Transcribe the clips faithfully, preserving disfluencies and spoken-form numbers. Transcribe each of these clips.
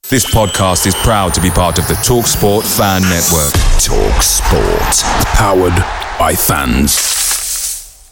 This podcast is proud to be part of the TalkSport Fan Network. TalkSport. Powered by fans.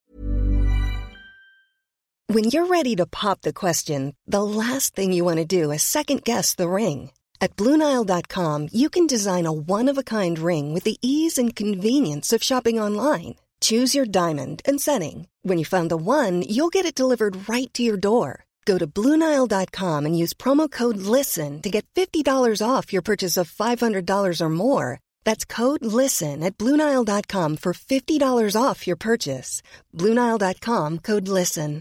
When you're ready to pop the question, the last thing you want to do is second-guess the ring. At Blue Nile dot com, you can design a one-of-a-kind ring with the ease and convenience of shopping online. Choose your diamond and setting. When you find the one, you'll get it delivered right to your door. Go to Blue Nile dot com and use promo code LISTEN to get fifty dollars off your purchase of five hundred dollars or more. That's code LISTEN at Blue Nile dot com for fifty dollars off your purchase. Blue Nile dot com, code LISTEN.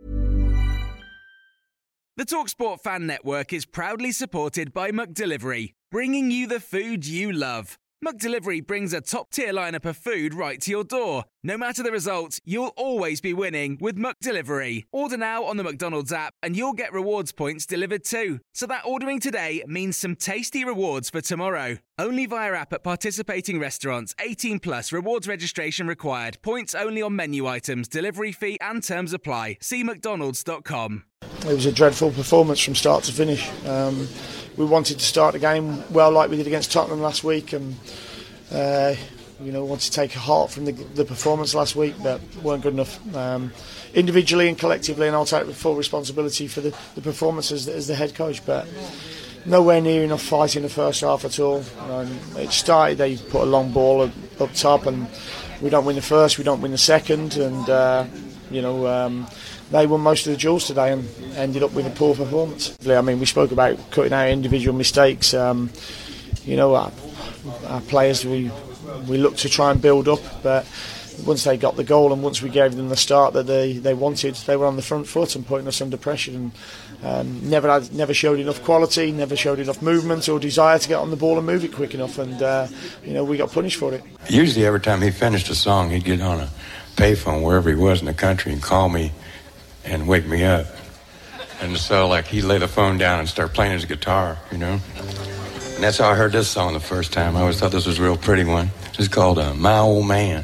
The TalkSport Fan Network is proudly supported by McDelivery, bringing you the food you love. McDelivery brings a top-tier lineup of food right to your door. No matter the result, you'll always be winning with McDelivery. Order now on the McDonald's app and you'll get rewards points delivered too. So that ordering today means some tasty rewards for tomorrow. Only via app at participating restaurants. eighteen plus, rewards registration required. Points only on menu items, delivery fee and terms apply. See mcdonalds dot com. It was a dreadful performance from start to finish. Um, we wanted to start the game well like we did against Tottenham last week, and uh, you know, wanted to take a heart from the, the performance last week, but weren't good enough um, individually and collectively, and I'll take full responsibility for the, the performance as, as the head coach, but nowhere near enough fight in the first half at all. Um, it started, they put a long ball up, up top, and we don't win the first, we don't win the second, and uh, you know, um, they won most of the duels today and ended up with a poor performance. I mean, we spoke about cutting out individual mistakes. Um, you know, our, our players, we we looked to try and build up, but once they got the goal and once we gave them the start that they, they wanted, they were on the front foot and putting us under pressure, and um, never had, never showed enough quality, never showed enough movement or desire to get on the ball and move it quick enough, and uh, you know, we got punished for it. Usually every time he finished a song, he'd get on a payphone wherever he was in the country and call me and wake me up. And so, like, he'd lay the phone down and start playing his guitar, you know? And that's how I heard this song the first time. I always thought this was a real pretty one. It's called uh, My Old Man.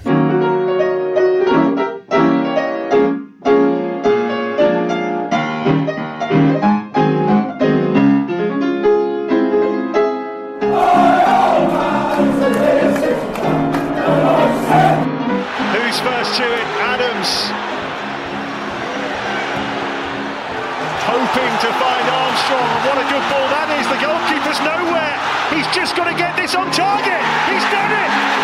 Who's first to it? Adams. Hoping to find Armstrong. What a good ball that is. The goalkeeper's nowhere. He's just got to get this on target. He's done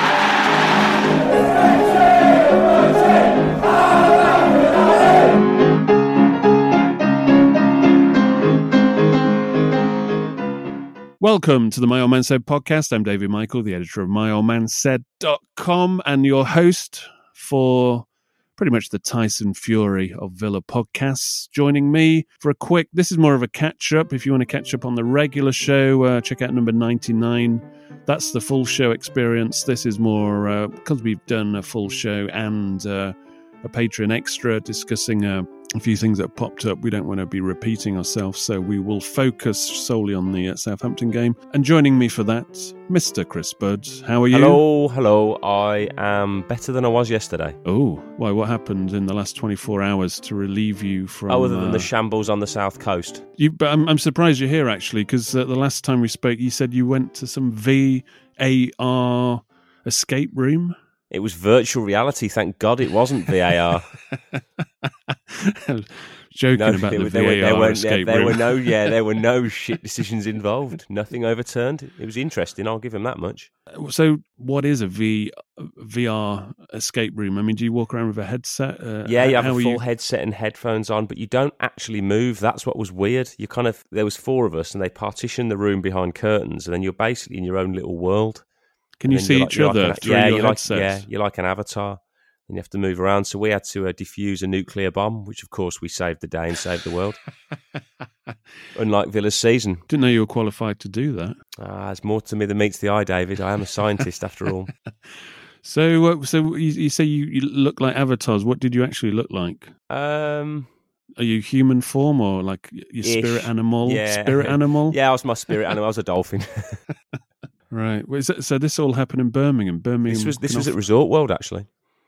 it. Welcome to the My Old Man Said podcast. I'm David Michael, the editor of my old man said dot com, and your host for pretty much the Tyson Fury of Villa podcasts. Joining me for a quick, this is more of a catch-up. If you want to catch up on the regular show, uh, check out number ninety-nine. That's the full show experience. This is more, uh, because we've done a full show and uh, a Patreon extra discussing uh, a few things that have popped up. We don't want to be repeating ourselves, so we will focus solely on the uh, Southampton game. And joining me for that, Mister Chris Budd. How are you? Hello, hello. I am better than I was yesterday. Oh, why? What happened in the last twenty-four hours to relieve you from... Other than uh, the shambles on the south coast. You, but I'm, I'm surprised you're here, actually, because uh, the last time we spoke, you said you went to some V A R escape room. It was virtual reality. Thank God it wasn't V A R. Joking no, about the were, V A R there were, escape there, there room. Were no, yeah, there were no shit decisions involved. Nothing overturned. It was interesting. I'll give him that much. So, what is a V VR escape room? I mean, do you walk around with a headset? Uh, yeah, you have a full you... headset and headphones on, but you don't actually move. That's what was weird. You kind of there was four of us, and they partitioned the room behind curtains, and then you're basically in your own little world. Can you see like, each other like an, through yeah, your you're headsets? Like, yeah, you're like an avatar, and you have to move around. So we had to uh, defuse a nuclear bomb, which of course we saved the day and saved the world. Unlike Villa's season. Didn't know you were qualified to do that. Ah, there's more to me than meets the eye, David. I am a scientist after all. So, uh, so you, you say you, you look like avatars. What did you actually look like? Um... Are you human form or like your Ish. spirit animal? Yeah. Spirit animal? Yeah, I was my spirit animal. I was a dolphin. Right. Well, so, so this all happened in Birmingham. Birmingham. This was this was at Resort World, actually.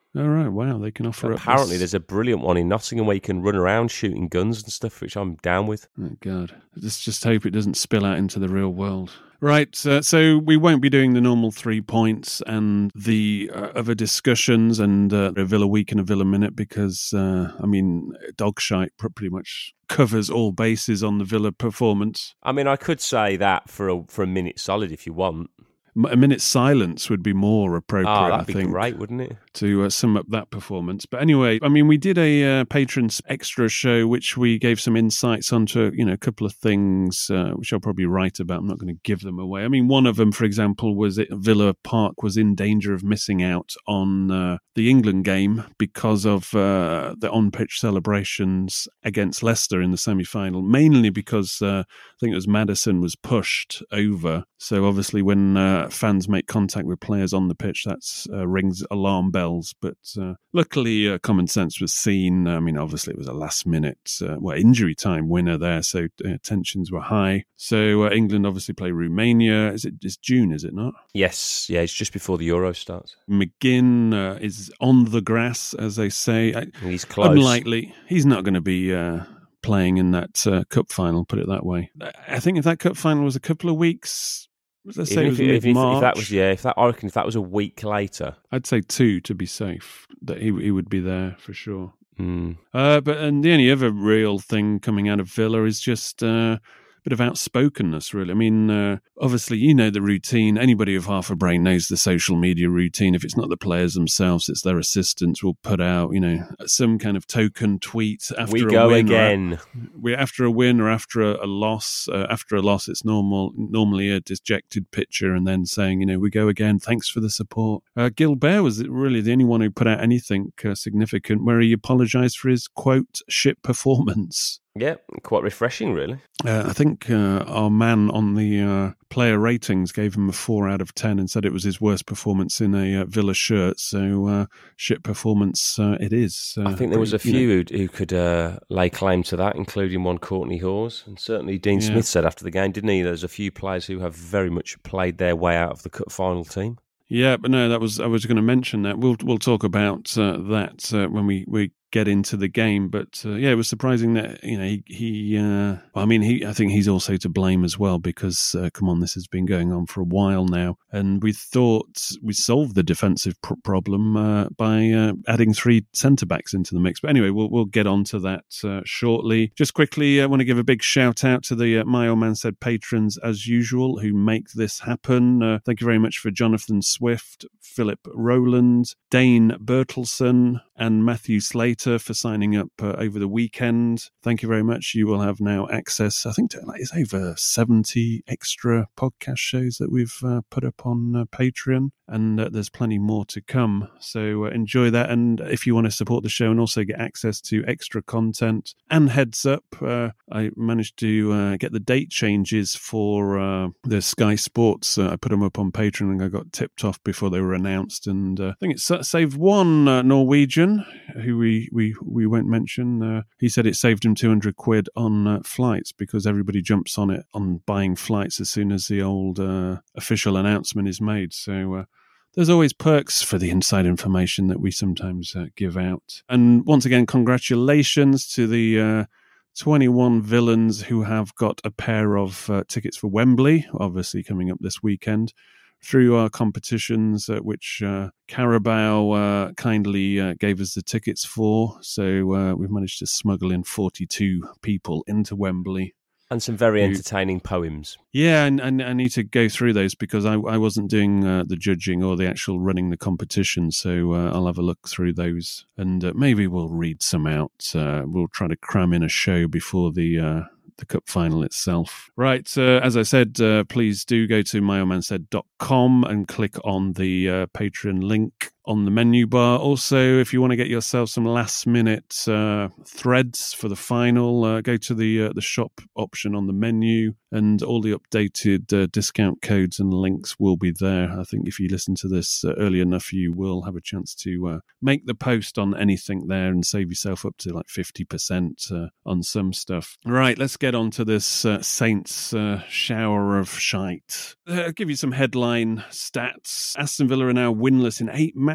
All right, wow, they can offer Apparently, up. Apparently, there's a brilliant one in Nottingham where you can run around shooting guns and stuff, which I'm down with. Oh, God. Let's just hope it doesn't spill out into the real world. Right, uh, so we won't be doing the normal three points and the uh, other discussions and uh, a Villa week and a Villa minute because, uh, I mean, Dogshite pretty much covers all bases on the Villa performance. I mean, I could say that for a, for a minute solid if you want. A minute's silence would be more appropriate, oh, that'd I think. be great, wouldn't it? To uh, sum up that performance. But anyway, I mean, we did a uh, patrons extra show, which we gave some insights onto, you know, a couple of things, uh, which I'll probably write about. I'm not going to give them away. I mean, one of them, for example, was that Villa Park was in danger of missing out on uh, the England game because of uh, the on-pitch celebrations against Leicester in the semi-final, mainly because uh, I think it was Maddison was pushed over. So obviously when uh, fans make contact with players on the pitch, that uh, rings alarm bells. But uh, luckily, uh, common sense was seen. I mean, obviously, it was a last-minute, uh, well, injury time winner there, so uh, tensions were high. So uh, England obviously play Romania. Is it? It's June, is it not? Yes, yeah, it's just before the Euro starts. McGinn uh, is on the grass, as they say. He's close. Unlikely. He's not going to be Uh, playing in that uh, cup final, put it that way. I think if that cup final was a couple of weeks, let's say it was if, if, mid-March. If that was, yeah, if that, I reckon if that was a week later. I'd say two to be safe, that he, he would be there for sure. Mm. Uh, but and the only other real thing coming out of Villa is just uh, a bit of outspokenness, really. I mean, uh, obviously, you know the routine. Anybody with half a brain knows the social media routine. If it's not the players themselves, it's their assistants will put out, you know, some kind of token tweet after we a go win. again. We after a win or after a, a loss. Uh, after a loss, it's normal. Normally a dejected picture, and then saying, you know, we go again. Thanks for the support. Uh, Gilbert was really the only one who put out anything uh, significant, where he apologised for his quote shit performance. Yeah, quite refreshing, really. Uh, I think uh, our man on the uh, player ratings gave him a four out of ten and said it was his worst performance in a uh, Villa shirt. So uh, shit performance uh, it is. Uh, I think there was a few you know. who, who could uh, lay claim to that, including one Courtney Hawes. And certainly Dean Yeah. Smith said after the game, didn't he? There's a few players who have very much played their way out of the cup final team. Yeah, but no, that was I was going to mention that. We'll we'll talk about uh, that uh, when we, we get into the game. But uh, yeah, it was surprising that you know he. he uh, I mean, he. I think he's also to blame as well because uh, come on, this has been going on for a while now, and we thought we solved the defensive pr- problem uh, by uh, adding three centre backs into the mix. But anyway, we'll we'll get on to that uh, shortly. Just quickly, I want to give a big shout out to the uh, My Old Man Said patrons as usual who make this happen. Uh, thank you very much for Jonathan Swift, Philip Rowland, Dane Bertelson, and Matthew Slater for signing up uh, over the weekend. Thank you very much. You will have now access, I think, to like, it's over seventy extra podcast shows that we've uh, put up on uh, Patreon, and uh, there's plenty more to come. So uh, enjoy that. And if you want to support the show and also get access to extra content and heads up, uh, I managed to uh, get the date changes for uh, the Sky Sports. Uh, I put them up on Patreon and I got tipped off before they were announced. And uh, I think it saved one uh, Norwegian who we, we, we won't mention. Uh, he said it saved him two hundred quid on uh, flights because everybody jumps on it on buying flights as soon as the old uh, official announcement is made. So uh, there's always perks for the inside information that we sometimes uh, give out. And once again, congratulations to the uh, twenty-one villains who have got a pair of uh, tickets for Wembley, obviously coming up this weekend, through our competitions, uh, which uh, Carabao uh, kindly uh, gave us the tickets for. So uh, we've managed to smuggle in forty-two people into Wembley. And some very entertaining poems. Yeah, and, and I need to go through those because I, I wasn't doing uh, the judging or the actual running the competition. So uh, I'll have a look through those and uh, maybe we'll read some out. Uh, we'll try to cram in a show before the uh, the cup final itself. Right, uh, as I said, uh, please do go to my old man said dot com and click on the uh, Patreon link on the menu bar. Also, if you want to get yourself some last minute uh, threads for the final, uh, go to the uh, the shop option on the menu and all the updated uh, discount codes and links will be there. I think if you listen to this uh, early enough, you will have a chance to uh, make the post on anything there and save yourself up to like fifty percent uh, on some stuff. Right, let's get on to this uh, Saints uh, shower of shite. Uh, I'll give you some headline stats. Aston Villa are now winless in eight matches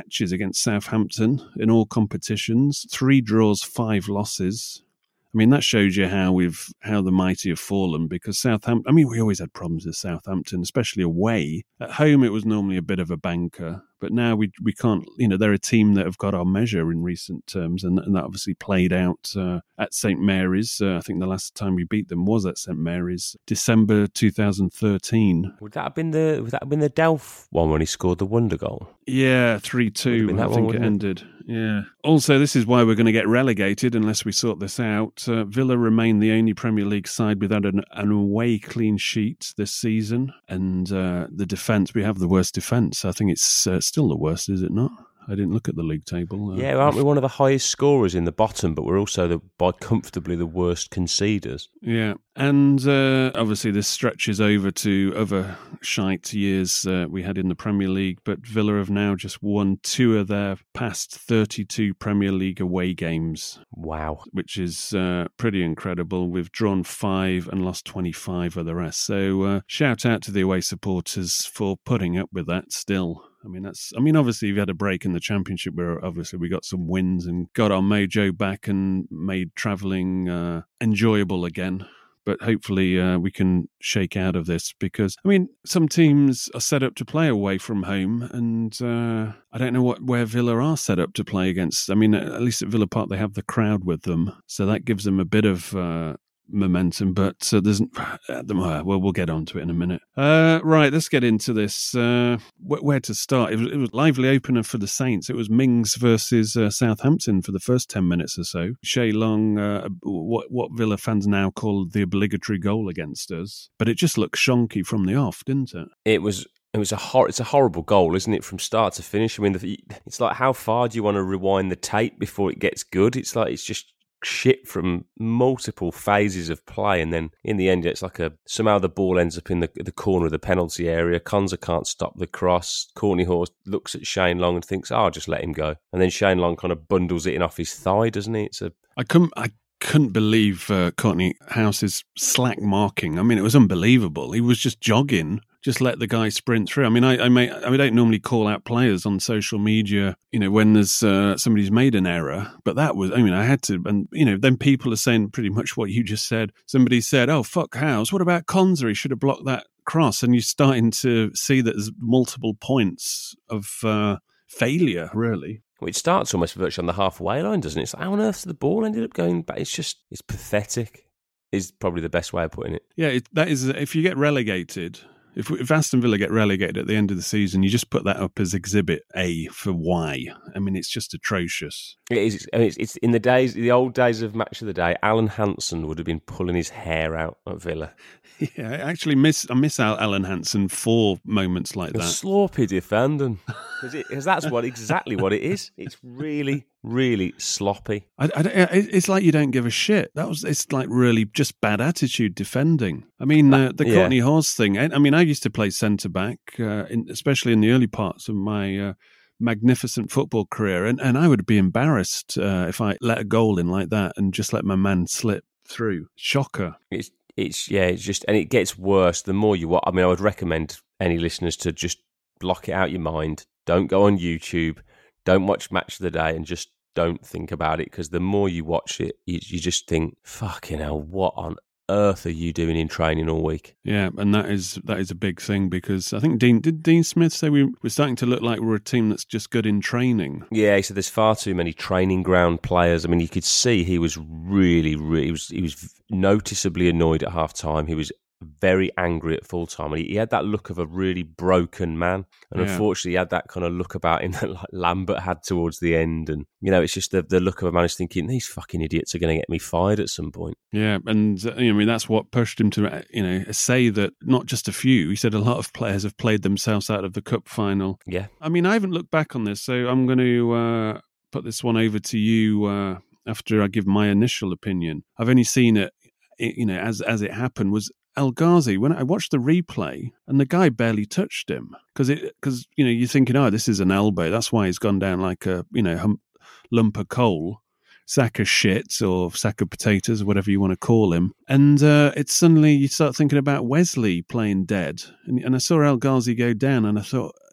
matches against Southampton in all competitions, three draws, five losses. I mean, that shows you how we've how the mighty have fallen, because Southampton, I mean, we always had problems with Southampton, especially away. At home, it was normally a bit of a banker, but now we we can't, you know, they're a team that have got our measure in recent terms, and, and that obviously played out uh, at Saint Mary's. Uh, I think the last time we beat them was at Saint Mary's, December two thousand thirteen. Would that have been the Would that have been the Delph one when he scored the wonder goal? Yeah, three two, I think it ended. Yeah. Also, this is why we're going to get relegated unless we sort this out. Uh, Villa remain the only Premier League side without an, an away clean sheet this season. And uh, the defence, we have the worst defence. I think it's uh, still the worst, is it not? I didn't look at the league table. Uh, yeah, aren't we one of the highest scorers in the bottom, but we're also the, by comfortably the worst conceders? Yeah, and uh, obviously this stretches over to other shite years uh, we had in the Premier League, but Villa have now just won two of their past thirty-two Premier League away games. Wow. Which is uh, pretty incredible. We've drawn five and lost twenty-five of the rest. So uh, shout out to the away supporters for putting up with that still. I mean, that's. I mean, obviously, we've had a break in the Championship where obviously we got some wins and got our mojo back and made travelling uh, enjoyable again. But hopefully uh, we can shake out of this, because, I mean, some teams are set up to play away from home, and uh, I don't know what where Villa are set up to play against. I mean, at least at Villa Park they have the crowd with them, so that gives them a bit of Uh, momentum, but uh, there's uh, well we'll get on to it in a minute. Uh, right, let's get into this. Uh, wh- where to start? It was, it was a lively opener for the Saints. It was Mings versus uh, Southampton for the first ten minutes or so. Shay Long, uh, what what Villa fans now call the obligatory goal against us, but it just looked shonky from the off, didn't it? It was. It was a hor- It's a horrible goal, isn't it, from start to finish? I mean, the, it's like, how far do you want to rewind the tape before it gets good? It's like it's just shit from multiple phases of play, and then in the end it's like a somehow the ball ends up in the the corner of the penalty area. Konsa can't stop the cross. Courtney Hause looks at Shane Long and thinks, oh, I'll just let him go, and then Shane Long kind of bundles it in off his thigh, doesn't he? It's a I couldn't I couldn't believe uh, Courtney House's slack marking. I mean, it was unbelievable. He was just jogging, just let the guy sprint through. I mean, I I, may, I don't normally call out players on social media, you know, when there's uh, somebody's made an error, but that was, I mean, I had to, and, you know, then people are saying pretty much what you just said. Somebody said, oh, fuck House, what about Konsa? He should have blocked that cross. And you're starting to see that there's multiple points of uh, failure, really. Well, it starts almost virtually on the halfway line, doesn't it? It's like, how on earth did the ball ended up going back? It's just, it's pathetic, is probably the best way of putting it. Yeah, it, that is, if you get relegated, if, if Aston Villa get relegated at the end of the season, you just put that up as Exhibit A for Y. I mean, it's just atrocious. It is. I mean, it's, it's in the days, the old days of Match of the Day, Alan Hansen would have been pulling his hair out at Villa. Yeah, I actually miss I miss out Alan Hansen for moments like A that. Sloppy defending, because that's what exactly what it is. It's really, really sloppy. I, I, it's like you don't give a shit. That was it's like really just bad attitude defending. I mean, uh, the yeah. Courtney Hause thing. I, I mean, I used to play centre back, uh, in, especially in the early parts of my uh, magnificent football career, and, and I would be embarrassed uh, if I let a goal in like that and just let my man slip through. Shocker. It's it's yeah, it's just, and it gets worse the more you watch. I mean, I would recommend any listeners to just block it out your mind. Don't go on YouTube. Don't watch Match of the Day, and just don't think about it, because the more you watch it, you, you just think, fucking hell, what on earth are you doing in training all week? Yeah, and that is that is a big thing, because I think Dean did Dean Smith say we we're starting to look like we're a team that's just good in training. Yeah, he said there's far too many training ground players. I mean, you could see he was really, really he was he was noticeably annoyed at half time. He was very angry at full time, and he, he had that look of a really broken man. And yeah. Unfortunately, he had that kind of look about him that like Lambert had towards the end. And you know, it's just the the look of a man who's thinking, these fucking idiots are going to get me fired at some point. Yeah, and uh, I mean that's what pushed him to you know say that not just a few. He said a lot of players have played themselves out of the cup final. Yeah, I mean I haven't looked back on this, so I'm going to uh, put this one over to you uh, after I give my initial opinion. I've only seen it, you know, as as it happened. Was El Ghazi, when I watched the replay, and the guy barely touched him, because it because you know you're thinking, oh, this is an elbow, that's why he's gone down like a you know hum, lump of coal, sack of shit or sack of potatoes, or whatever you want to call him. And uh, it's suddenly you start thinking about Wesley playing dead, and, and I saw El Ghazi go down, and I thought,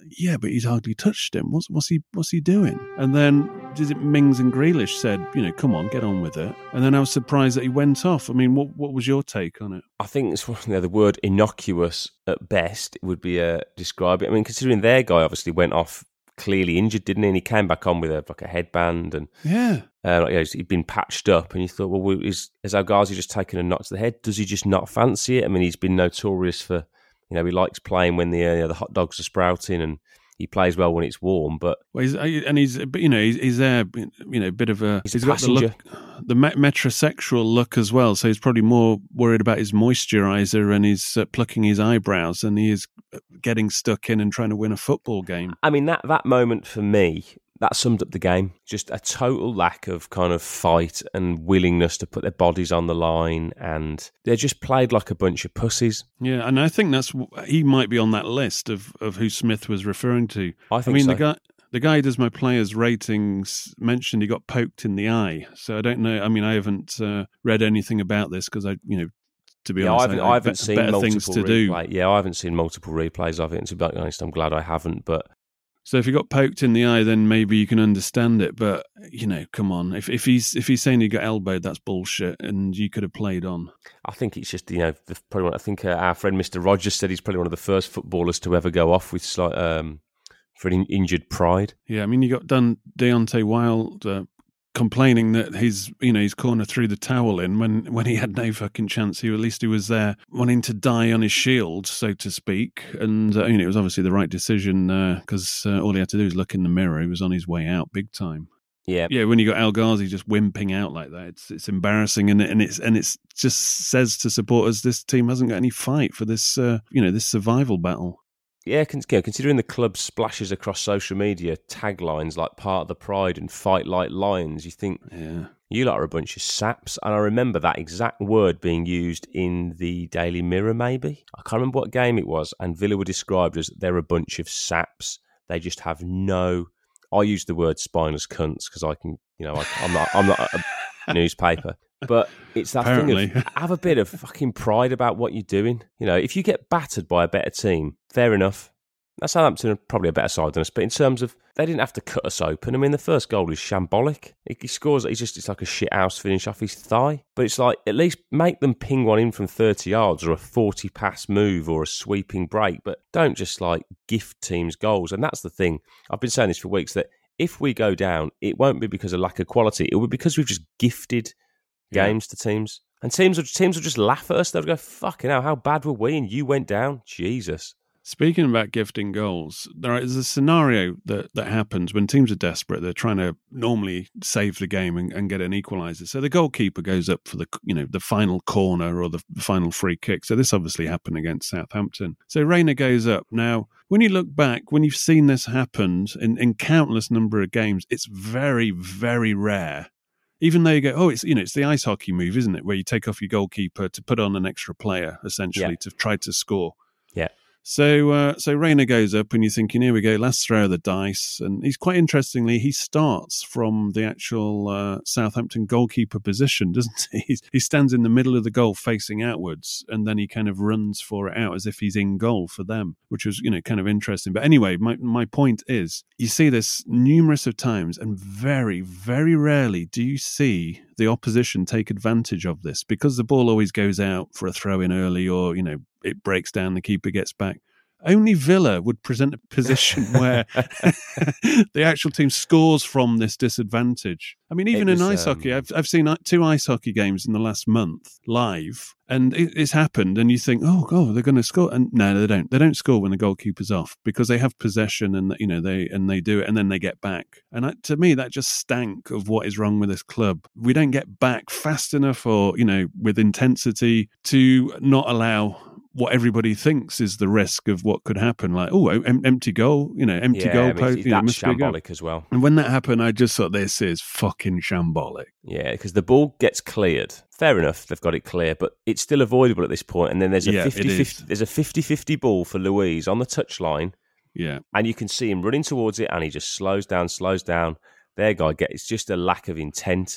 yeah, but he's hardly touched him. What's what's he what's he doing? And then is it Mings and Grealish said, you know, come on, get on with it. And then I was surprised that he went off. I mean, what what was your take on it? I think it's, you know, the word innocuous at best would be uh, describe it. I mean, considering their guy obviously went off clearly injured, didn't he? And he came back on with a, like a headband and yeah, uh, like, you know, he'd been patched up. And you thought, well, is is El Ghazi just taking a knock to the head? Does he just not fancy it? I mean, he's been notorious for, you know, he likes playing when the uh, the hot dogs are sprouting, and he plays well when it's warm. But well, he's, and he's, you know, he's, he's there, you know, a bit of a. He's, he's a got the look, the metrosexual look as well. So he's probably more worried about his moisturizer and he's uh, plucking his eyebrows than he is getting stuck in and trying to win a football game. I mean, that that moment for me, that summed up the game. Just a total lack of kind of fight and willingness to put their bodies on the line, and they just played like a bunch of pussies. Yeah, and I think that's he might be on that list of, of who Smith was referring to. I think I mean, so. the guy the guy who does my players' ratings mentioned he got poked in the eye. So I don't know. I mean, I haven't uh, read anything about this because I, you know, to be yeah, honest, I haven't, I, I haven't be- seen better multiple things to replay. do. Yeah, I haven't seen multiple replays of it, and to be honest, I'm glad I haven't. But So if he got poked in the eye, then maybe you can understand it. But you know, come on, if if he's if he's saying he got elbowed, that's bullshit, and you could have played on. I think it's just, you know, the, probably one, I think uh, our friend Mister Rogers said he's probably one of the first footballers to ever go off with slight, um, for an in- injured pride. Yeah, I mean, you got done Deontay Wilder complaining that his, you know, his corner threw the towel in when, when he had no fucking chance. He at least he was there wanting to die on his shield, so to speak. And uh, you know, it was obviously the right decision because uh, uh, all he had to do was look in the mirror. He was on his way out, big time. Yeah, yeah. When you got El Ghazi just wimping out like that, it's it's embarrassing, and it, and it's and it's just says to supporters this team hasn't got any fight for this, uh, you know, this survival battle. Yeah, considering the club splashes across social media taglines like "Part of the Pride" and "Fight like Lions," you think, yeah, you lot are a bunch of saps. And I remember that exact word being used in the Daily Mirror, maybe. I can't remember what game it was, and Villa were described as they're a bunch of saps. They just have no... I use the word spineless cunts because I can, you know, I, I'm not, I'm not a newspaper. But it's that Apparently. thing of have a bit of fucking pride about what you're doing. You know, if you get battered by a better team, fair enough. Now, Southampton are probably a better side than us, but in terms of they didn't have to cut us open. I mean, the first goal is shambolic. He, he scores, he's just it's like a shit house finish off his thigh. But it's like at least make them ping one in from thirty yards or a forty pass move or a sweeping break. But don't just like gift teams goals. And that's the thing. I've been saying this for weeks that if we go down, it won't be because of lack of quality. It will be because we've just gifted games yeah. to teams, and teams will, teams will just laugh at us. They'll go, fucking hell, how bad were we? And you went down. Jesus. Speaking about gifting goals, there is a scenario that, that happens when teams are desperate. They're trying to normally save the game and, and get an equaliser. So the goalkeeper goes up for the you know the final corner or the final free kick. So this obviously happened against Southampton. So Reina goes up. Now, when you look back, when you've seen this happen in, in countless number of games, it's very, very rare. Even though you go, oh, it's you know, it's the ice hockey move, isn't it? Where you take off your goalkeeper to put on an extra player, essentially, yeah. to try to score. Yeah. So, uh, so Reina goes up, and you're thinking, here we go, let's throw the dice. And he's quite interestingly, he starts from the actual uh, Southampton goalkeeper position, doesn't he? He's, he stands in the middle of the goal, facing outwards, and then he kind of runs for it out as if he's in goal for them, which was, you know, kind of interesting. But anyway, my my point is, you see this numerous of times, and very, very rarely do you see the opposition take advantage of this, because the ball always goes out for a throw in early, or you know, it breaks down, the keeper gets back. Only Villa would present a position where the actual team scores from this disadvantage. I mean, even was, in ice um... hockey, I've I've seen two ice hockey games in the last month live, and it, it's happened, and you think, oh, God, they're going to score, and no, they don't. They don't score when the goalkeeper's off, because they have possession, and you know they and they do it, and then they get back. And I, to me, that just stank of what is wrong with this club. We don't get back fast enough, or you know, with intensity to not allow what everybody thinks is the risk of what could happen. Like, oh, em- empty goal, you know, empty yeah, goal I mean, post. That's you know, must shambolic as well. And when that happened, I just thought, this is fucking shambolic. Yeah, because the ball gets cleared. Fair enough, they've got it clear, but it's still avoidable at this point. And then there's a yeah, fifty-fifty there's a fifty-fifty ball for Luiz on the touchline. Yeah. And you can see him running towards it, and he just slows down, slows down. Their guy gets, it's just a lack of intent.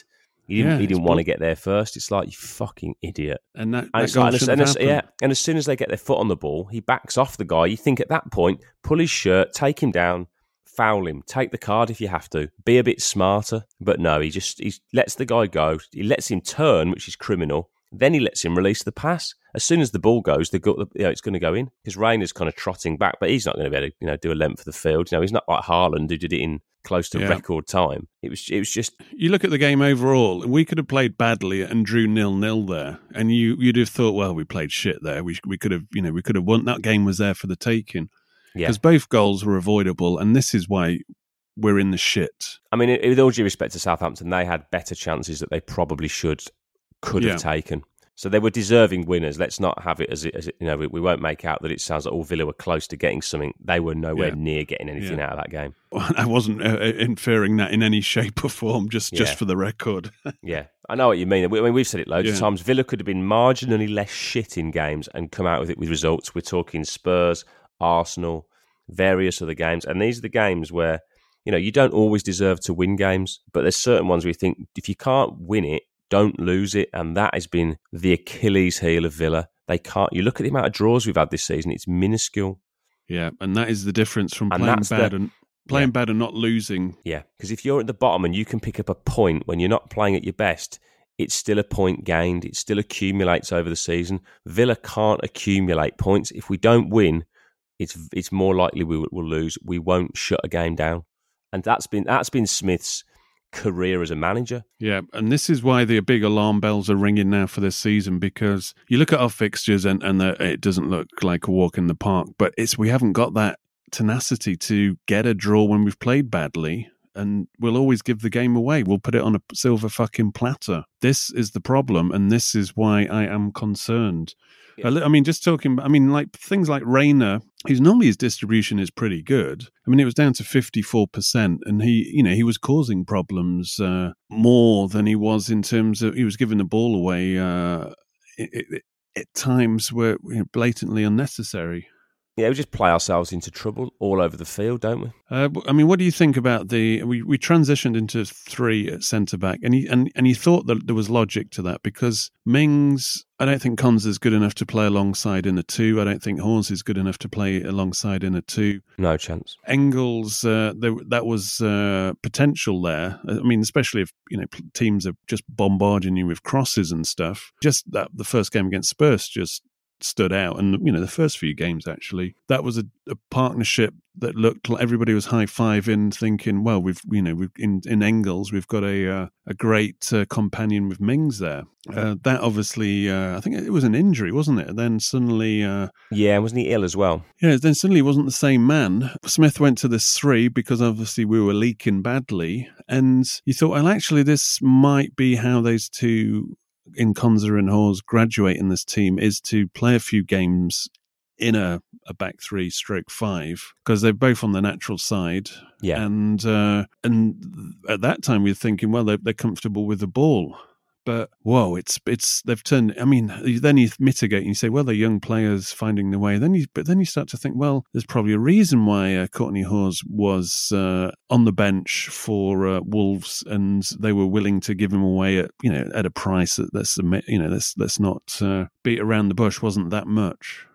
He didn't, Yeah, he didn't it's want bull- to get there first. It's like, you fucking idiot. And that, And, that it's goal like, and, as, should and, have as, happened. yeah, and as soon as they get their foot on the ball, he backs off the guy. You think at that point, pull his shirt, take him down, foul him, take the card if you have to, be a bit smarter. But no, he just he lets the guy go. He lets him turn, which is criminal. Then he lets him release the pass. As soon as the ball goes, the, you know, it's going to go in, because Rayner's kind of trotting back, but he's not going to be able to, you know, do a length of the field. You know, he's not like Haaland, who did it in close to Yeah. record time. It was it was just You look at the game overall, we could have played badly and drew nil-nil there, and you, you'd have thought, well, we played shit there. We we could have, you know, we could have won. That game was there for the taking, yeah. because both goals were avoidable, and this is why we're in the shit. I mean, with all due respect to Southampton, they had better chances that they probably should could have Yeah. taken. So they were deserving winners. Let's not have it as, it, as it, you know, we, we won't make out that it sounds like all Villa were close to getting something. They were nowhere Yeah. near getting anything Yeah. out of that game. I wasn't uh, inferring that in any shape or form, just, just Yeah. for the record. Yeah, I know what you mean. We, I mean, we've said it loads Yeah. of times. Villa could have been marginally less shit in games and come out with it with results. We're talking Spurs, Arsenal, various other games. And these are the games where, you know, you don't always deserve to win games, but there's certain ones where you think, if you can't win it, don't lose it. And that has been the Achilles heel of Villa. They can't. You look at the amount of draws we've had this season, it's minuscule. Yeah, and that is the difference from And playing that's bad the- and playing yeah. bad and not losing. Yeah, because if you're at the bottom and you can pick up a point when you're not playing at your best, it's still a point gained. It still accumulates over the season. Villa can't accumulate points. If we don't win, it's it's more likely we will we'll lose. We won't shut a game down, and that's been that's been Smith's career as a manager. Yeah, and this is why the big alarm bells are ringing now for this season, because you look at our fixtures and, and the, it doesn't look like a walk in the park, but it's we haven't got that tenacity to get a draw when we've played badly, and we'll always give the game away. We'll put it on a silver fucking platter. This is the problem, and this is why I am concerned. Yeah. I mean, just talking, I mean, like things like Rayner, who's normally his distribution is pretty good. I mean, it was down to fifty-four percent, and he, you know, he was causing problems uh, more than he was in terms of, he was giving the ball away uh, it, it, at times were you know, blatantly unnecessary. Yeah, we just play ourselves into trouble all over the field, don't we? Uh, I mean, what do you think about the? We, we transitioned into three at centre back, and he and and he thought that there was logic to that because Mings, I don't think Cons is good enough to play alongside in a two. I don't think Horns is good enough to play alongside in a two. No chance. Engels, uh, there, that was uh, potential there. I mean, especially if you know teams are just bombarding you with crosses and stuff. Just that the first game against Spurs just stood out, and you know the first few games actually that was a, a partnership that looked like everybody was high-fiving, thinking, well, we've you know we've in, in Engels we've got a uh, a great uh, companion with Mings there. Uh, that obviously uh, I think it was an injury, wasn't it? And then suddenly uh, yeah, wasn't he ill as well? Yeah, then suddenly he wasn't the same man. Smith went to this three because obviously we were leaking badly, and you thought, well, actually this might be how those two in Konza and Hawes graduate in this team, is to play a few games in a, a back three stroke five, because they're both on the natural side. Yeah. And uh, and at that time we were thinking, well, they're, they're comfortable with the ball. But whoa, it's it's they've turned. I mean, then you mitigate and you say, well, they're young players finding their way. Then you, but then you start to think, well, there's probably a reason why uh, Courtney Hawes was uh, on the bench for uh, Wolves, and they were willing to give him away at you know at a price that let's admit, you know let's let's not uh, beat around the bush. Wasn't that much.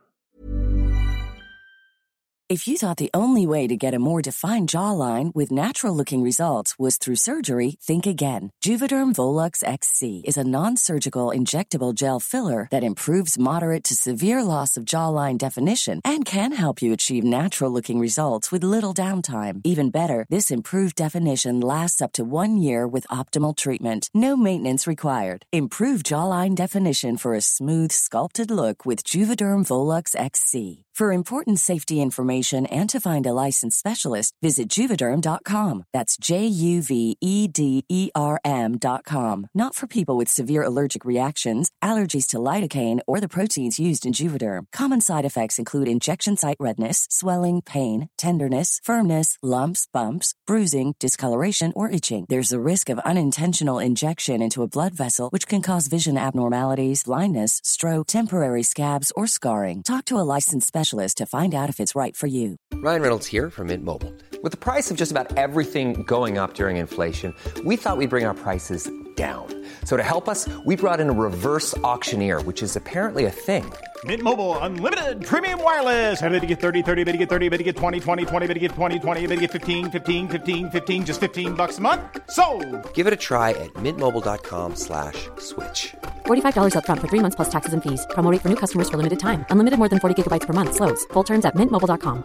If you thought the only way to get a more defined jawline with natural-looking results was through surgery, think again. Juvederm Volux X C is a non-surgical injectable gel filler that improves moderate to severe loss of jawline definition and can help you achieve natural-looking results with little downtime. Even better, this improved definition lasts up to one year with optimal treatment. No maintenance required. Improve jawline definition for a smooth, sculpted look with Juvederm Volux X C. For important safety information and to find a licensed specialist, visit Juvederm dot com. That's J U V E D E R M dot com. Not for people with severe allergic reactions, allergies to lidocaine, or the proteins used in Juvederm. Common side effects include injection site redness, swelling, pain, tenderness, firmness, lumps, bumps, bruising, discoloration, or itching. There's a risk of unintentional injection into a blood vessel, which can cause vision abnormalities, blindness, stroke, temporary scabs, or scarring. Talk to a licensed specialist to find out if it's right for you. Ryan Reynolds here from Mint Mobile. With the price of just about everything going up during inflation, we thought we'd bring our prices down. So to help us, we brought in a reverse auctioneer, which is apparently a thing. Mint Mobile Unlimited Premium Wireless. How to get thirty, thirty, how to get thirty, how to get twenty, twenty, twenty, how to get twenty, twenty, how to get fifteen, fifteen, fifteen, fifteen, just fifteen bucks a month? Sold! Give it a try at mintmobile.com slash switch. forty-five dollars up front for three months plus taxes and fees. Promo rate for new customers for limited time. Unlimited more than forty gigabytes per month. Slows full terms at mint mobile dot com.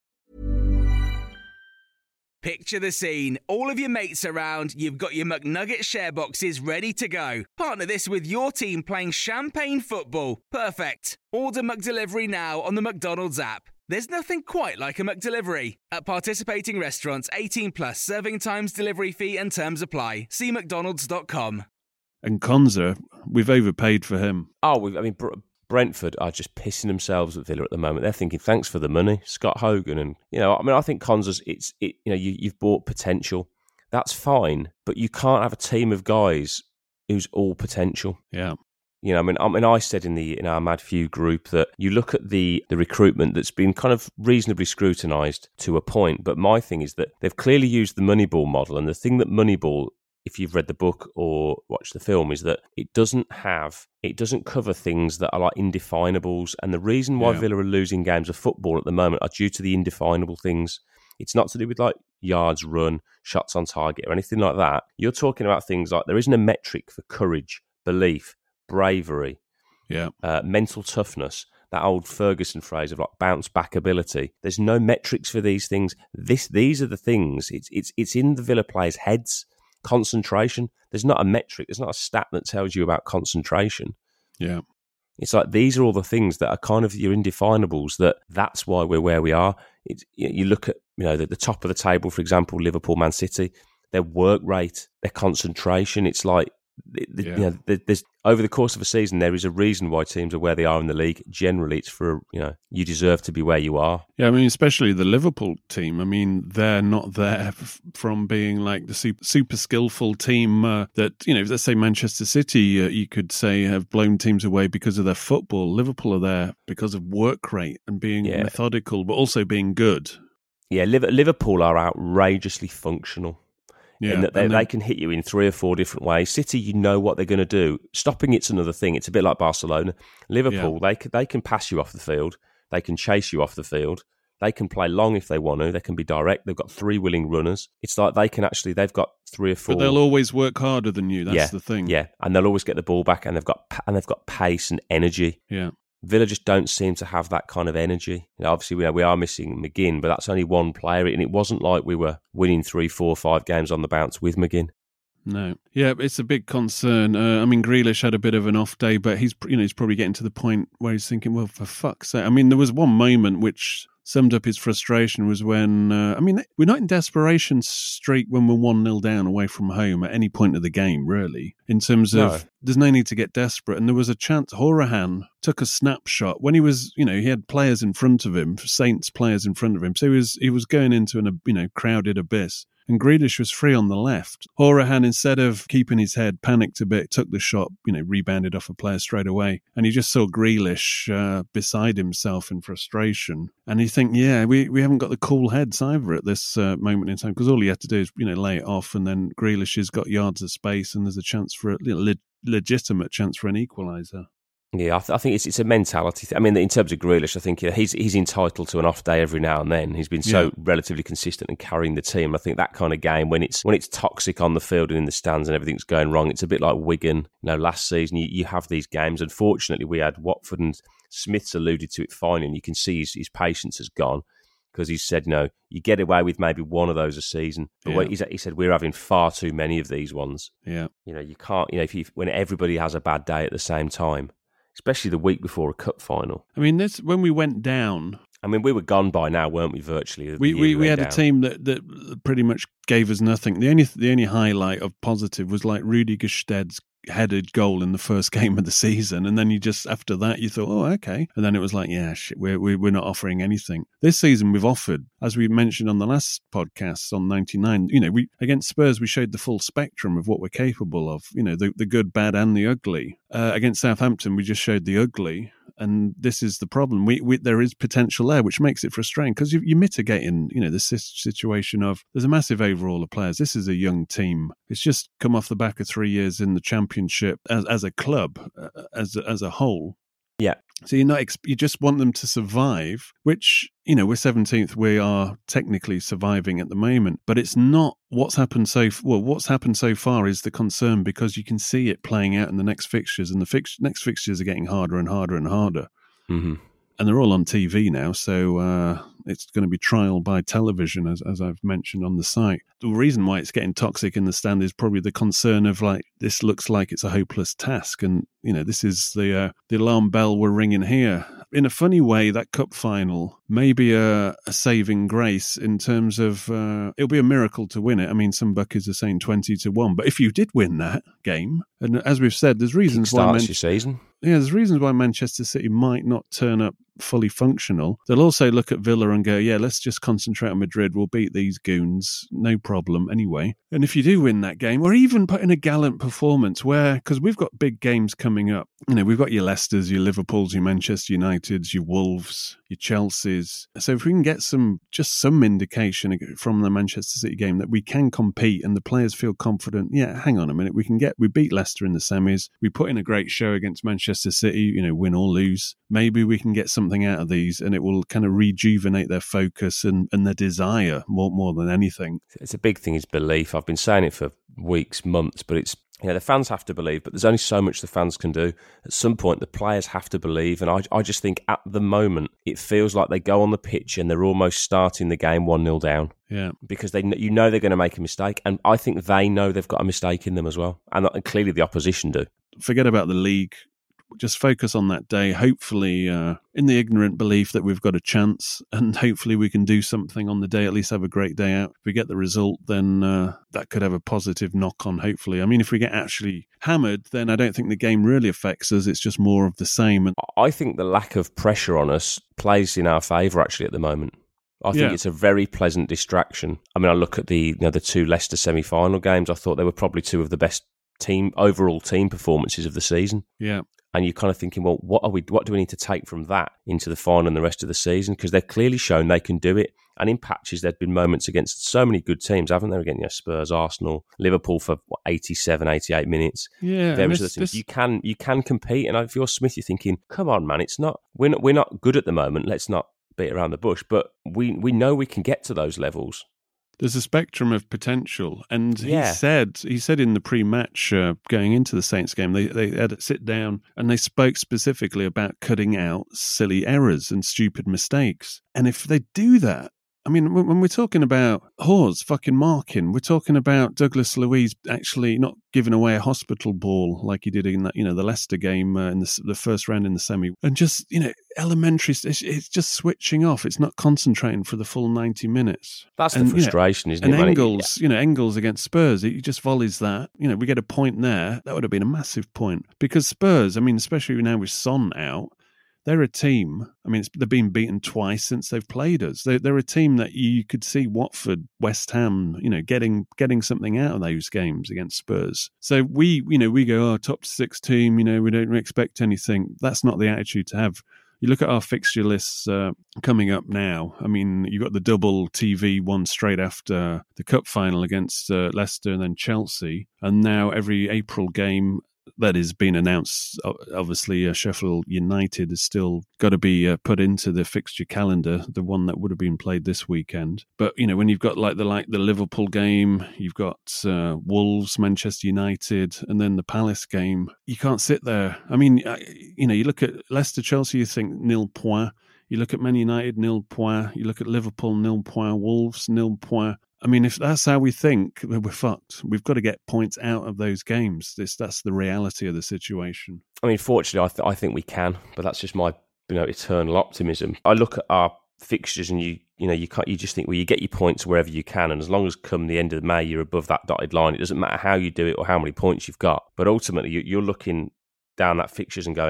Picture the scene. All of your mates around, you've got your McNugget share boxes ready to go. Partner this with your team playing champagne football. Perfect. Order McDelivery now on the McDonald's app. There's nothing quite like a McDelivery. At participating restaurants, eighteen plus, serving times, delivery fee and terms apply. See mcdonalds dot com. And Konza, we've overpaid for him. Oh, I mean... Br- Brentford are just pissing themselves at Villa at the moment. They're thinking, thanks for the money, Scott Hogan. And, you know, I mean, I think Konza's, it's, it, you know, you, you've bought potential. That's fine. But you can't have a team of guys who's all potential. Yeah. You know, I mean, I mean, I said in the in our Mad Few group that you look at the, the recruitment that's been kind of reasonably scrutinised to a point. But my thing is that they've clearly used the Moneyball model. And the thing that Moneyball, if you've read the book or watched the film, is that it doesn't have, it doesn't cover things that are like indefinables. And the reason why yeah. Villa are losing games of football at the moment are due to the indefinable things. It's not to do with like yards run, shots on target or anything like that. You're talking about things like there isn't a metric for courage, belief, bravery, yeah, uh, mental toughness. That old Ferguson phrase of like bounce back ability. There's no metrics for these things. This, these are the things. It's it's it's in the Villa players' heads. Concentration. There's not a metric. There's not a stat that tells you about concentration. Yeah. It's like these are all the things that are kind of your indefinables. That that's why we're where we are. It's, you look at you know the, the top of the table, for example, Liverpool, Man City. Their work rate, their concentration. It's like the, yeah. you know, there's over the course of a season, there is a reason why teams are where they are in the league. Generally, it's for you know you deserve to be where you are. Yeah, I mean, especially the Liverpool team. I mean, they're not there f- from being like the super, super skillful team uh, that you know. Let's say Manchester City, uh, you could say have blown teams away because of their football. Liverpool are there because of work rate and being yeah. methodical, but also being good. Yeah, Liverpool are outrageously functional. Yeah, in that they, then, they can hit you in three or four different ways. City, you know what they're going to do. Stopping it's another thing. It's a bit like Barcelona. Liverpool, yeah. they can, they can pass you off the field. They can chase you off the field. They can play long if they want to. They can be direct. They've got three willing runners. It's like they can actually, they've got three or four. But they'll always work harder than you. That's yeah, the thing. Yeah, and they'll always get the ball back, and they've got and they've got pace and energy. Yeah. Villa just don't seem to have that kind of energy. You know, obviously, we, know, we are missing McGinn, but that's only one player, and it wasn't like we were winning three, four, five games on the bounce with McGinn. No, yeah, it's a big concern. Uh, I mean, Grealish had a bit of an off day, but he's you know he's probably getting to the point where he's thinking, well, for fuck's sake. I mean, there was one moment which summed up his frustration was when, uh, I mean, we're not in desperation streak when we're one nil down away from home at any point of the game, really, in terms of no. There's no need to get desperate. And there was a chance, Horahan took a snapshot when he was, you know, he had players in front of him, Saints players in front of him. So he was, he was going into an, you know, crowded abyss. And Grealish was free on the left. Horahan, instead of keeping his head, panicked a bit, took the shot, you know, rebounded off a player straight away. And he just saw Grealish uh, beside himself in frustration. And you think, yeah, we, we haven't got the cool heads either at this uh, moment in time, because all he had to do is, you know, lay it off, and then Grealish has got yards of space, and there's a chance for a you know, le- legitimate chance for an equaliser. Yeah, I, th- I think it's it's a mentality thing. I mean, in terms of Grealish, I think you know, he's he's entitled to an off day every now and then. He's been so yeah. relatively consistent in carrying the team. I think that kind of game, when it's when it's toxic on the field and in the stands and everything's going wrong, it's a bit like Wigan. You know, last season you, you have these games. Unfortunately, we had Watford, and Smith's alluded to it finally, and you can see his, his patience has gone, because he said, you know, you get away with maybe one of those a season. But yeah. he, he said, we're having far too many of these ones. Yeah. You know, you can't, you know, if you, when everybody has a bad day at the same time, especially the week before a cup final. I mean, this when we went down. I mean, we were gone by now, weren't we? Virtually, we we, we, we had down. a team that, that pretty much gave us nothing. The only the only highlight of positive was like Rudi Gested's headed goal in the first game of the season, and then you just after that you thought, oh, okay, and then it was like, yeah, shit, we're we're not offering anything this season. We've offered, as we mentioned on the last podcast on ninety-nine. You know, we against Spurs we showed the full spectrum of what we're capable of. You know, the the good, bad, and the ugly. Uh, against Southampton, we just showed the ugly. And this is the problem. We, we there is potential there, which makes it frustrating because you, you're mitigating, you know, the situation of there's a massive overall of players. This is a young team. It's just come off the back of three years in the Championship as as a club, uh, as as a whole. Yeah. So you're not you just want them to survive, which, you know, we're seventeenth. We are technically surviving at the moment, but it's not what's happened so well. What's happened so far is the concern because you can see it playing out in the next fixtures, and the fix, next fixtures are getting harder and harder and harder. Mm-hmm. And they're all on T V now, so uh, it's going to be trial by television, as as I've mentioned on the site. The reason why it's getting toxic in the stand is probably the concern of, like, this looks like it's a hopeless task, and, you know, this is the uh, the alarm bell we're ringing here. In a funny way, that cup final may be a, a saving grace in terms of uh, it'll be a miracle to win it. I mean, some bookies are saying twenty to one, but if you did win that game, and as we've said, there's reasons why Man- your season. Yeah, there's reasons why Manchester City might not turn up fully functional. They'll also look at Villa and go, yeah, let's just concentrate on Madrid. We'll beat these goons, no problem anyway. And if you do win that game, or even put in a gallant performance where, because we've got big games coming up, you know, we've got your Leicesters, your Liverpools, your Manchester Uniteds, your Wolves, your Chelseas. So if we can get some, just some indication from the Manchester City game that we can compete and the players feel confident, yeah, hang on a minute, we can get, we beat Leicester in the semis, we put in a great show against Manchester City, you know, win or lose. Maybe we can get something out of these and it will kind of rejuvenate their focus and, and their desire more, more than anything. It's a big thing is belief. I've been saying it for weeks, months, but it's, you know, the fans have to believe, but there's only so much the fans can do. At some point, the players have to believe, and I, I just think at the moment, it feels like they go on the pitch and they're almost starting the game one nil down. Yeah. Because they, you know they're going to make a mistake, and I think they know they've got a mistake in them as well, and, and clearly the opposition do. Forget about the league. Just focus on that day, hopefully uh, in the ignorant belief that we've got a chance, and hopefully we can do something on the day, at least have a great day out. If we get the result, then uh, that could have a positive knock-on, hopefully. I mean, if we get actually hammered, then I don't think the game really affects us. It's just more of the same. And I think the lack of pressure on us plays in our favour, actually, at the moment. I think yeah. it's a very pleasant distraction. I mean, I look at the you know the two Leicester semi-final games. I thought they were probably two of the best team overall team performances of the season. Yeah. And you're kind of thinking, well, what are we? What do we need to take from that into the final and the rest of the season? Because they've clearly shown they can do it. And in patches, there've been moments against so many good teams, haven't there? Again, you know, Spurs, Arsenal, Liverpool for what, eighty-seven, eighty-eight minutes. Yeah, there this, was this... you can you can compete. And if you're Smith, you're thinking, come on, man, it's not we're not we're not good at the moment. Let's not beat around the bush, but we we know we can get to those levels. There's a spectrum of potential, and yeah. he said he said in the pre-match uh, going into the Saints game, they they had to sit down and they spoke specifically about cutting out silly errors and stupid mistakes. And if they do that, I mean, when we're talking about Hawes fucking marking, we're talking about Douglas Luiz actually not giving away a hospital ball like he did in that, you know, the Leicester game uh, in the, the first round in the semi, and just, you know, elementary. It's, it's just switching off. It's not concentrating for the full ninety minutes. That's and, the frustration, you know, isn't and it? And Engels, you know, Engels against Spurs, he just volleys that. You know, we get a point there. That would have been a massive point because Spurs, I mean, especially now with Son out. They're a team, I mean, it's, they've been beaten twice since they've played us. They're, they're a team that you could see Watford, West Ham, you know, getting getting something out of those games against Spurs. So we, you know, we go, oh, top six team, you know, we don't expect anything. That's not the attitude to have. You look at our fixture lists uh, coming up now. I mean, you've got the double T V one straight after the cup final against uh, Leicester and then Chelsea. And now every April game that has been announced, obviously uh, Sheffield United has still got to be uh, put into the fixture calendar, the one that would have been played this weekend. But, you know, when you've got like the like the Liverpool game, you've got uh, Wolves, Manchester United, and then the Palace game, you can't sit there. I mean, you know, you look at Leicester, Chelsea, you think nil point. You look at Man United, nil point. You look at Liverpool, nil point. Wolves, nil point. I mean, if that's how we think, we're fucked. We've got to get points out of those games. This, that's the reality of the situation. I mean, fortunately, I, th- I think we can, but that's just my, you know, eternal optimism. I look at our fixtures, and you, you know, you can't. You just think, well, you get your points wherever you can, and as long as come the end of May, you're above that dotted line. It doesn't matter how you do it or how many points you've got, but ultimately, you're looking down that fixtures and going,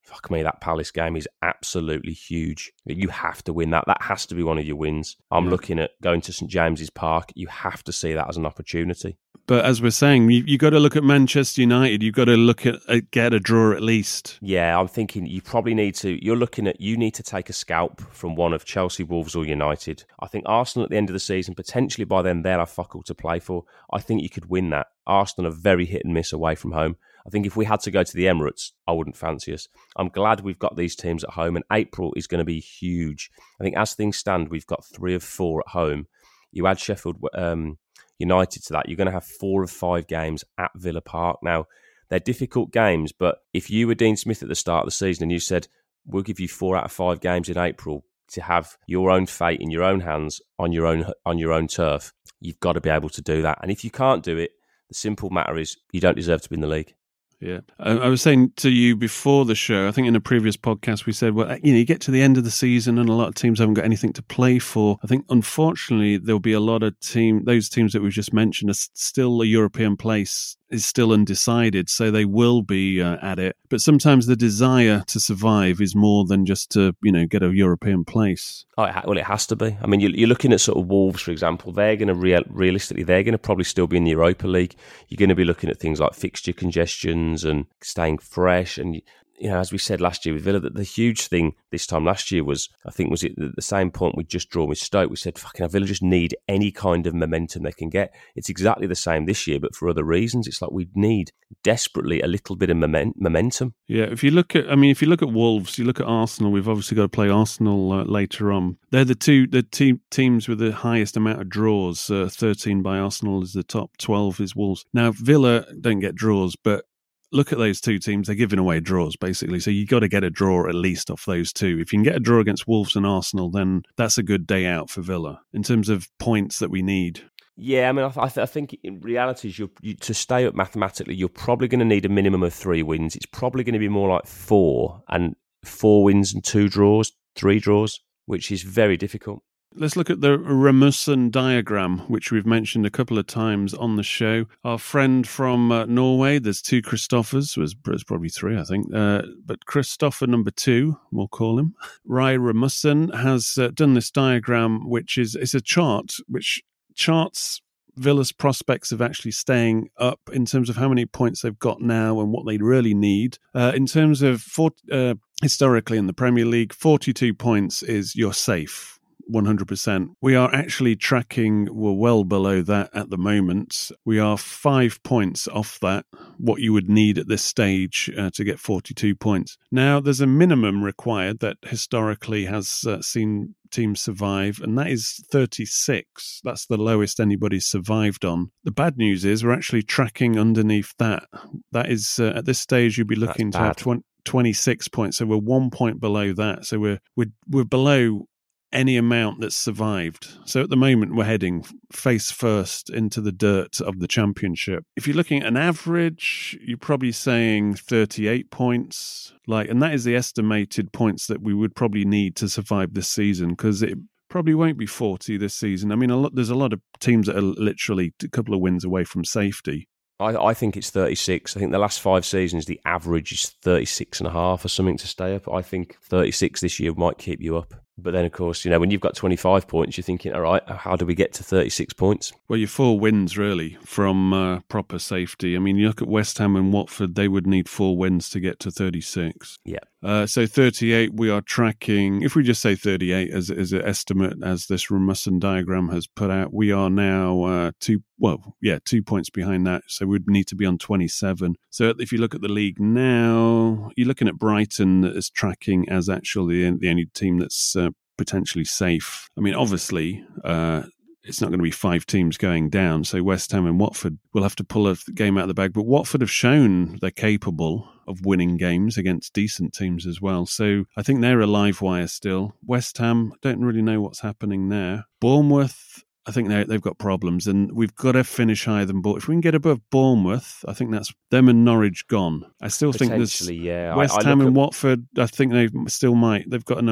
fuck me, that Palace game is absolutely huge. You have to win that. That has to be one of your wins. I'm yeah. looking at going to St James's Park. You have to see that as an opportunity. But as we're saying, you you got to look at Manchester United. You've got to look at, at get a draw at least. Yeah, I'm thinking you probably need to. You're looking at you need to take a scalp from one of Chelsea, Wolves, or United. I think Arsenal at the end of the season, potentially by then they'll have fuck all to play for. I think you could win that. Arsenal are very hit and miss away from home. I think if we had to go to the Emirates, I wouldn't fancy us. I'm glad we've got these teams at home, and April is going to be huge. I think as things stand, we've got three of four at home. You add Sheffield um, United to that, you're going to have four of five games at Villa Park. Now, they're difficult games, but if you were Dean Smith at the start of the season and you said, we'll give you four out of five games in April to have your own fate in your own hands on your own on your own turf, you've got to be able to do that. And if you can't do it, the simple matter is you don't deserve to be in the league. Yeah. I was saying to you before the show, I think in a previous podcast, we said, well, you know, you get to the end of the season and a lot of teams haven't got anything to play for. I think, unfortunately, there'll be a lot of team, those teams that we've just mentioned are still a European place is still undecided, so they will be uh, at it. But sometimes the desire to survive is more than just to, you know, get a European place. Oh, well, it has to be. I mean, you're looking at sort of Wolves, for example. They're going to real, realistically, they're going to probably still be in the Europa League. You're going to be looking at things like fixture congestions and staying fresh. And, you know, as we said last year with Villa, that the huge thing this time last year was, I think, was it the same point we'd just drawn with Stoke. We said, fucking hell, Villa just need any kind of momentum they can get. It's exactly the same this year, but for other reasons. It's like we need desperately a little bit of moment, momentum. Yeah, if you look at, I mean, if you look at Wolves, you look at Arsenal, we've obviously got to play Arsenal uh, later on. They're the two the te- teams with the highest amount of draws. Uh, thirteen by Arsenal is the top, twelve is Wolves. Now, Villa don't get draws, but look at those two teams. They're giving away draws, basically. So you've got to get a draw at least off those two. If you can get a draw against Wolves and Arsenal, then that's a good day out for Villa in terms of points that we need. Yeah, I mean, I, th- I think in reality, you're, you, to stay up mathematically, you're probably going to need a minimum of three wins. It's probably going to be more like four, and four wins and two draws, three draws, which is very difficult. Let's look at the Rasmussen diagram, which we've mentioned a couple of times on the show. Our friend from uh, Norway, there's two Christophers, there's, there's probably three, I think, uh, but Christopher number two, we'll call him, Rai Rasmussen, has uh, done this diagram, which is it's a chart which charts Villa's prospects of actually staying up in terms of how many points they've got now and what they really need. Uh, in terms of, for, uh, historically in the Premier League, forty-two points is you're safe. one hundred percent. We are actually tracking, we're well below that at the moment. We are five points off that, what you would need at this stage uh, to get forty-two points. Now, there's a minimum required that historically has uh, seen teams survive, and that is thirty-six. That's the lowest anybody's survived on. The bad news is we're actually tracking underneath that. That is, uh, at this stage, you'd be looking to have twenty, twenty-six points. So we're one point below that. So we're we're we're below any amount that's survived. So at the moment, we're heading face first into the dirt of the championship. If you're looking at an average, you're probably saying thirty-eight points. Like, and that is the estimated points that we would probably need to survive this season, because it probably won't be forty this season. I mean, a lot, there's a lot of teams that are literally a couple of wins away from safety. I, I think it's thirty-six. I think the last five seasons, the average is thirty-six and a half or something to stay up. I think thirty-six this year might keep you up. But then, of course, you know, when you've got twenty-five points, you're thinking, all right, how do we get to thirty-six points? Well, you're four wins, really, from uh, proper safety. I mean, you look at West Ham and Watford, they would need four wins to get to thirty-six. Yeah. Uh, so thirty-eight, we are tracking, if we just say thirty-eight as, as an estimate, as this Rasmussen diagram has put out, we are now uh, two, well, yeah, two points behind that. So we'd need to be on twenty-seven. So if you look at the league now, you're looking at Brighton that is tracking as actually the, the only team that's uh, potentially safe. I mean, obviously, uh, it's not going to be five teams going down. So West Ham and Watford will have to pull a game out of the bag. But Watford have shown they're capable of winning games against decent teams as well. So I think they're a live wire still. West Ham, don't really know what's happening there. Bournemouth, I think they've got problems, and we've got to finish higher than Bournemouth. If we can get above Bournemouth, I think that's them and Norwich gone. I still think there's yeah. West I, I Ham and at... Watford, I think they still might. They've got enough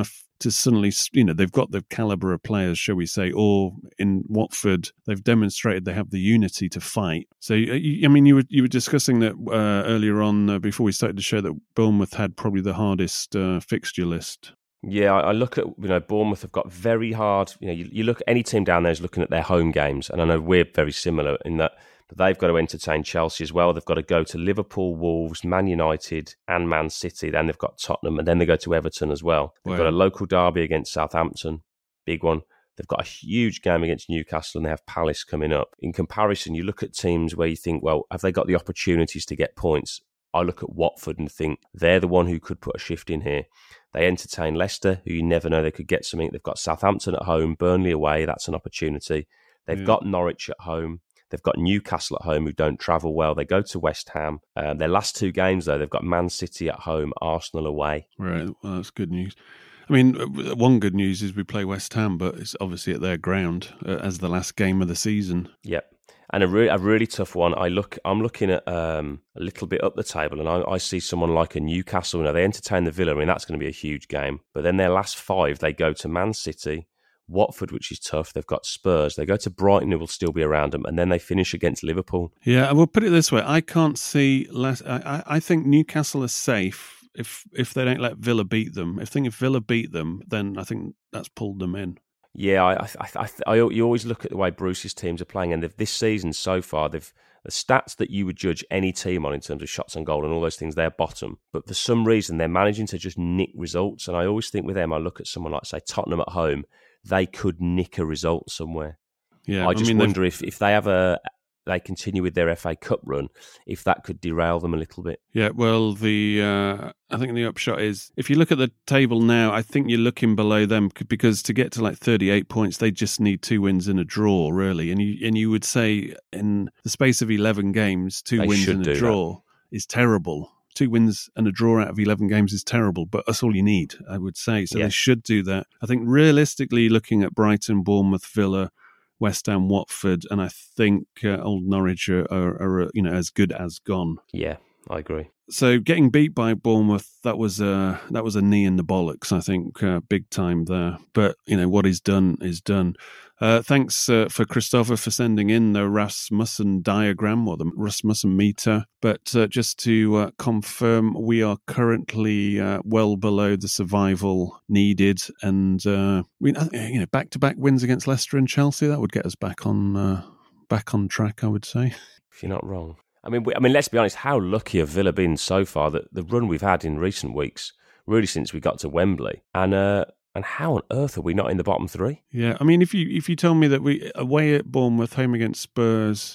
to suddenly, you know, they've got the calibre of players, shall we say, or in Watford, they've demonstrated they have the unity to fight. So, I mean, you were you were discussing that uh, earlier on uh, before we started the show that Bournemouth had probably the hardest uh, fixture list. Yeah, I look at, you know, Bournemouth have got very hard, you know, you, you look at any team down there is looking at their home games, and I know we're very similar in that they've got to entertain Chelsea as well. They've got to go to Liverpool, Wolves, Man United and Man City. Then they've got Tottenham, and then they go to Everton as well. They've wow. got a local derby against Southampton, big one. They've got a huge game against Newcastle, and they have Palace coming up. In comparison, you look at teams where you think, well, have they got the opportunities to get points? I look at Watford and think they're the one who could put a shift in here. They entertain Leicester, who you never know they could get something. They've got Southampton at home, Burnley away. That's an opportunity. They've yeah. got Norwich at home. They've got Newcastle at home, who don't travel well. They go to West Ham. Uh, their last two games, though, they've got Man City at home, Arsenal away. Right, well, that's good news. I mean, one good news is we play West Ham, but it's obviously at their ground uh, as the last game of the season. Yep. And a, re- a really tough one. I look, I'm looking at um, a little bit up the table, and I, I see someone like a Newcastle. You know, they entertain the Villa. I mean, that's going to be a huge game. But then their last five, they go to Man City, Watford, which is tough. They've got Spurs. They go to Brighton, who will still be around them, and then they finish against Liverpool. Yeah, I will put it this way: I can't see less. I, I think Newcastle are safe if if they don't let Villa beat them. If think if Villa beat them, then I think that's pulled them in. Yeah, I, I, I, I, you always look at the way Bruce's teams are playing, and this season so far, they've the stats that you would judge any team on in terms of shots on goal and all those things, they're bottom. But for some reason, they're managing to just nick results. And I always think with them, I look at someone like, say, Tottenham at home, they could nick a result somewhere. Yeah, I just I mean, wonder if, if they have a they continue with their F A Cup run, if that could derail them a little bit. Yeah, well, the uh, I think the upshot is, if you look at the table now, I think you're looking below them, because to get to like thirty-eight points, they just need two wins and a draw, really. And you and you would say in the space of eleven games, two they wins and a draw that. is terrible. Two wins and a draw out of eleven games is terrible, but that's all you need, I would say. So yeah. they should do that. I think realistically, looking at Brighton, Bournemouth, Villa, West Ham, Watford, and I think uh, Old Norwich are, are, are, you know, as good as gone. Yeah, I agree. So getting beat by Bournemouth, that was a that was a knee in the bollocks, I think, uh, big time there. But you know what is done is done. Uh, thanks uh, for Christopher for sending in the Rasmussen diagram or the Rasmussen meter. But uh, just to uh, confirm, we are currently uh, well below the survival needed, and uh, we you know back to back wins against Leicester and Chelsea, that would get us back on uh, back on track, I would say. If you're not wrong. I mean, we, I mean, let's be honest. How lucky have Villa been so far? That the run we've had in recent weeks, really since we got to Wembley, and uh, and how on earth are we not in the bottom three? Yeah, I mean, if you if you tell me that we away at Bournemouth, home against Spurs,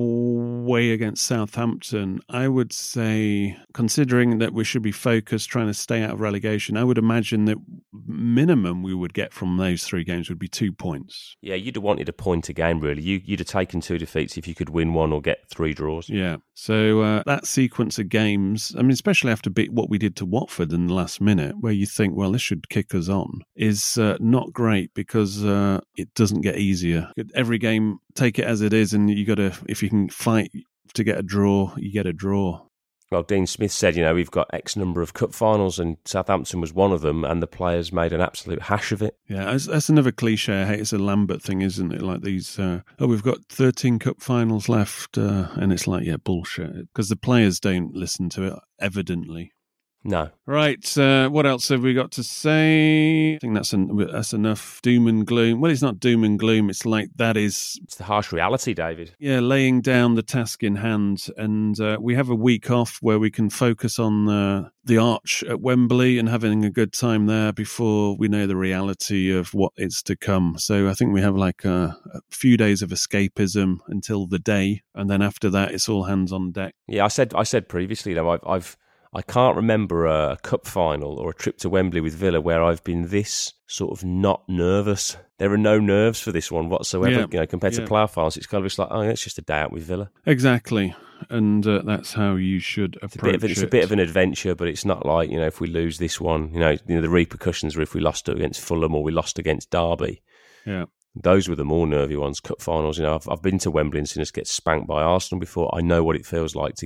away against Southampton, I would say, considering that we should be focused trying to stay out of relegation, I would imagine that minimum we would get from those three games would be two points. Yeah, you'd have wanted a point a game, really. You, you'd have taken two defeats if you could win one or get three draws. Yeah, so uh, that sequence of games, I mean, especially after beat what we did to Watford in the last minute, where you think, well, this should kick us on, is uh, not great, because uh, it doesn't get easier. Every game, take it as it is, and you got to, if you can fight to get a draw, you get a draw. Well, Dean Smith said, you know, we've got X number of cup finals, and Southampton was one of them, and the players made an absolute hash of it. Yeah, that's, that's another cliche. I hate it's a Lambert thing, isn't it? Like these, uh, oh, we've got thirteen cup finals left, uh, and it's like, yeah, bullshit, because the players don't listen to it, evidently. No. Right, uh, what else have we got to say? I think that's en- that's enough doom and gloom. Well, it's not doom and gloom. It's like that is... It's the harsh reality, David. Yeah, laying down the task in hand. And uh, we have a week off where we can focus on uh, the Arch at Wembley and having a good time there before we know the reality of what is to come. So I think we have like a, a few days of escapism until the day. And then after that, it's all hands on deck. Yeah, I said I said previously, you know, I've... I've I can't remember a cup final or a trip to Wembley with Villa where I've been this sort of not nervous. There are no nerves for this one whatsoever, yeah, you know, compared yeah. to playoff finals. It's kind of just like, oh, yeah, it's just a day out with Villa. Exactly. And uh, that's how you should approach it's a bit of, it. It's a bit of an adventure, but it's not like, you know, if we lose this one, you know, you know the repercussions are if we lost against Fulham or we lost against Derby. Yeah. Those were the more nervy ones, cup finals. You know, I've, I've been to Wembley and seen us get spanked by Arsenal before. I know what it feels like to get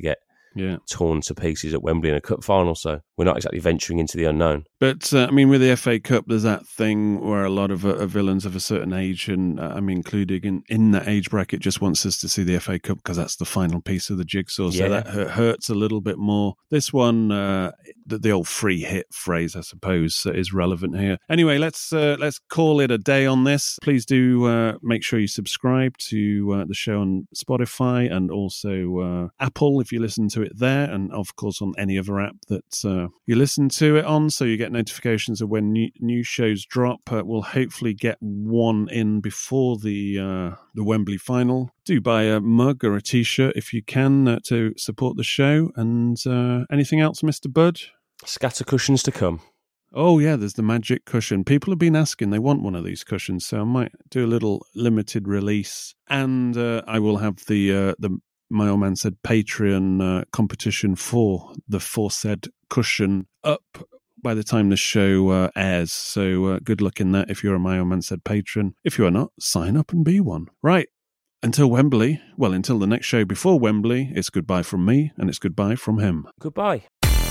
yeah. torn to pieces at Wembley in a cup final. So we're not exactly venturing into the unknown. But, uh, I mean, with the F A Cup, there's that thing where a lot of uh, villains of a certain age, and uh, I mean, including in, in that age bracket, just wants us to see the F A Cup because that's the final piece of the jigsaw. So Yeah. that hu- hurts a little bit more. This one, uh, the, the old free hit phrase, I suppose, uh, is relevant here. Anyway, let's uh, let's call it a day on this. Please do uh, make sure you subscribe to uh, the show on Spotify and also uh, Apple if you listen to it there, and of course on any other app that uh, you listen to it on, so you get notifications of when new, new shows drop. Uh, we'll hopefully get one in before the uh, the Wembley final. Do buy a mug or a t-shirt if you can uh, to support the show. And uh, anything else, Mister Bud? Scatter cushions to come. Oh, yeah, there's the magic cushion. People have been asking, they want one of these cushions, so I might do a little limited release. And uh, I will have the uh, the My Old Man Said Patreon uh, competition for the foresaid cushion up by the time the show uh, airs. So uh, good luck in that if you're a My Old Man Said patron. If you are not, sign up and be one. Right. Until Wembley, well, until the next show before Wembley, it's goodbye from me and it's goodbye from him. Goodbye.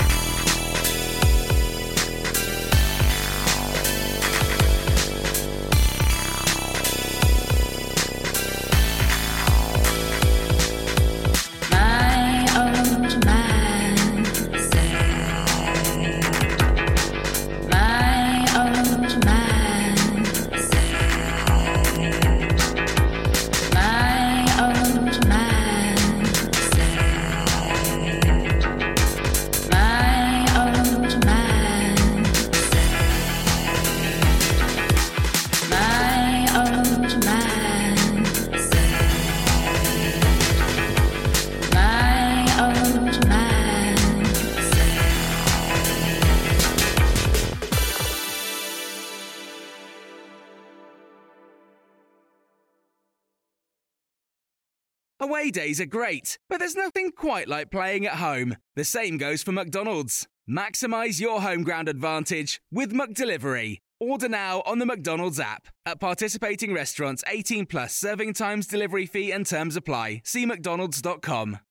Away days are great, but there's nothing quite like playing at home. The same goes for McDonald's. Maximise your home ground advantage with McDelivery. Order now on the McDonald's app. At participating restaurants, eighteen plus, serving times, delivery fee and terms apply. See mcdonalds dot com.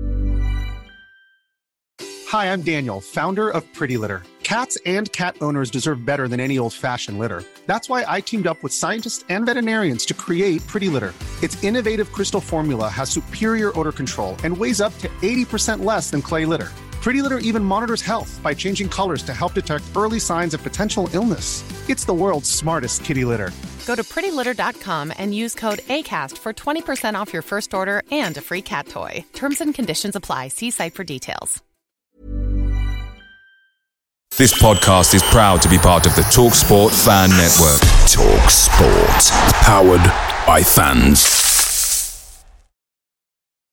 Hi, I'm Daniel, founder of Pretty Litter. Cats and cat owners deserve better than any old-fashioned litter. That's why I teamed up with scientists and veterinarians to create Pretty Litter. Its innovative crystal formula has superior odor control and weighs up to eighty percent less than clay litter. Pretty Litter even monitors health by changing colors to help detect early signs of potential illness. It's the world's smartest kitty litter. Go to pretty litter dot com and use code ACAST for twenty percent off your first order and a free cat toy. Terms and conditions apply. See site for details. This podcast is proud to be part of the TalkSport Fan Network. TalkSport. Powered by fans.